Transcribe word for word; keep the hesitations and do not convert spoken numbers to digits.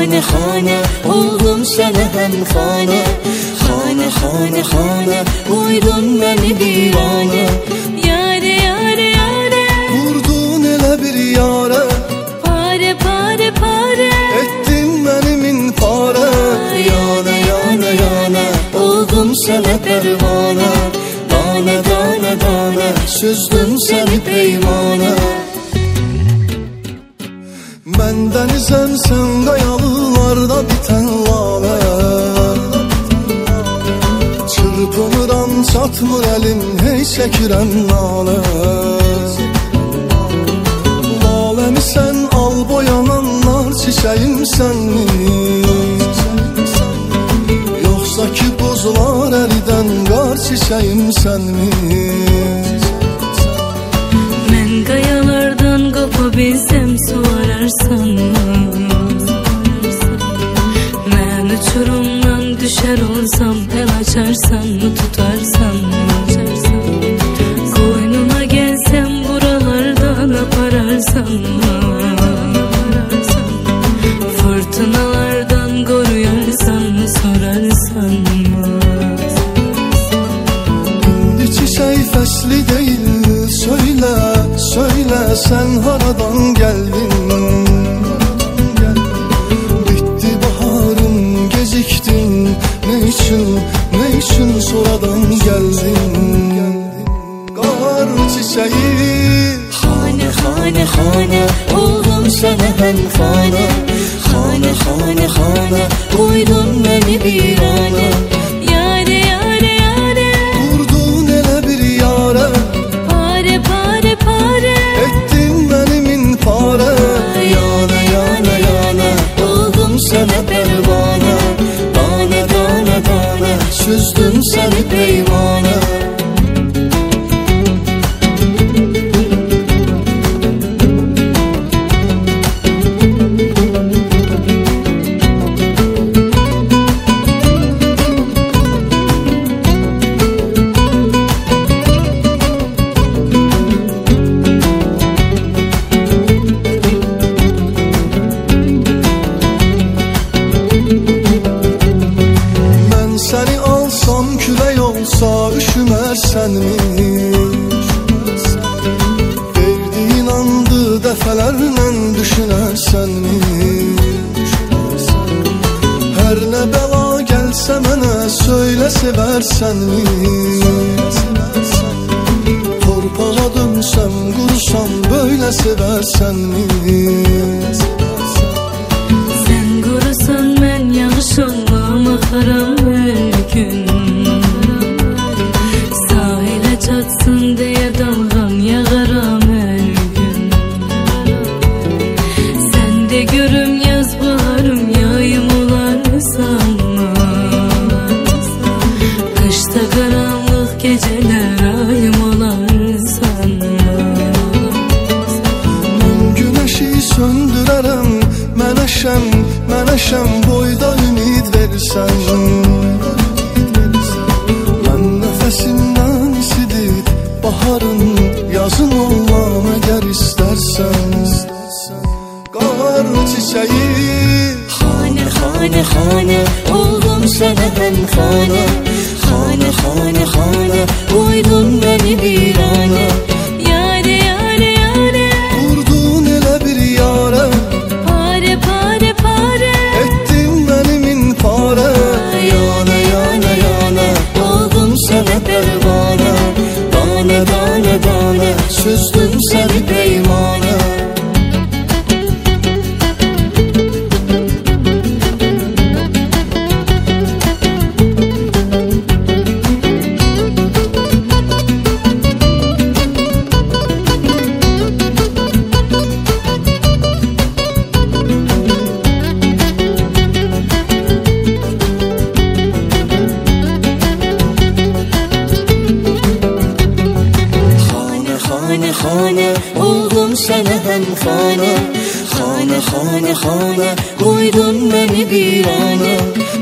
Hane hane oldum sana hem hane. Hane hane hane uydun beni birane. Yare yare yare vurdun ele bir yare. Pare pare pare ettin benimin pare. Yana yana yana oldum sana pervane. Dane dane dane süzdüm seni peymane. Ben denizem sen kayalılarda biten lale. Çırpınıram çatmır elim hey çekirem nale. Lalemi sen al boyananlar çiçeğim sen mi? Yoksa ki buzlar eriden kar çiçeğim sen mi? Ben kayalardan kopabilsem su ararsan mı? Ben uçurumdan düşer olsam el açarsan mı tutarsan mı? Koynuna gelsem buralardan apararsan mı? Fırtınalardan koruyarsan mı sorarsan mı? İndi çiçek fesli değil söyle söyle sen haradan geldin? Bitti baharım geciktin ne için ne için sonradan geldin? Kar çiçeği Hane hane hane oldum sana hem hane. Hane hane hane uydun beni birane. Yare yare yare vurdun ele bir yare. pare pare pare ettin benimin pare. yana yana yana oldum sana pervane. Dane dane dane süzdüm seni peymane. Seni alsam külək olsa üşümərsən mi? Verdiyin andı dəfələrlə düşünərsən mi? Hər nə bəla gəlsə mənə söylə sevərsən mi? Torpağa dönsəm qurusam böylə sevərsən mi? Sen kurusan ben yağış olmam akaram her gün. Sahile çatsın diye dalgam yağaram her gün. Sen de görüm yaz baharım yağayım olar sanma. Kışta karanlık geceler ayım olar sanma. Mən güneşi söndürərəm Mənəşəm, mənəşəm boyda ümid versən. Mən nəfəsimdən isidib baharın yazın olmam əgər istərsən. Qar çiçeği Hane hane hane oldum sana hem hane. Hane hane hane uydun beni birane. Yare yare yare vurdun elə bir yare. pare pare pare ettin benimin pare. yana yana yana oldum sana pervane. Dane dane dane süzdüm seni peymane. Hane hane oldum sana hem hane. Hane hane hane uydun beni birane.